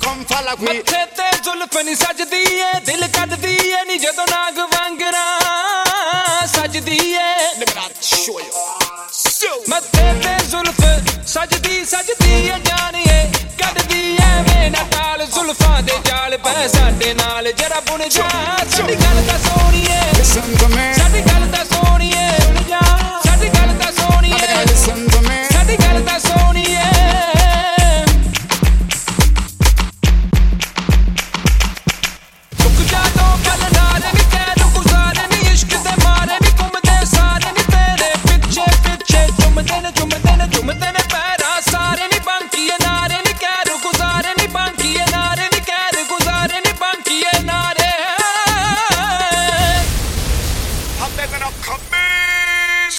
come follow me. ਮੱਥੇ ਤੇ ਜ਼ੁਲਫ ਨੀ ਸਜਦੀ ਏ ਦਿਲ ਕੱਢਦੀ ਏ ਨੀ ਜਦੋਂ ਨਾਗ ਵਾਂਗਰਾ ਸਜਦੀ ਏ ਮੱਥੇ ਤੇ ਜ਼ੁਲਫ ਸਜਦੀ ਏ ਜਾਣੀਏ ਕੱਢਦੀ ਏ ਵੇ ਨਾ ਟਾਲ ਜ਼ੁਲਫਾਂ ਦੇ ਜਾਲ ਪੈ ਸਾਡੇ ਨਾਲ ਜਰਾ ਬੁਣ ਜਾ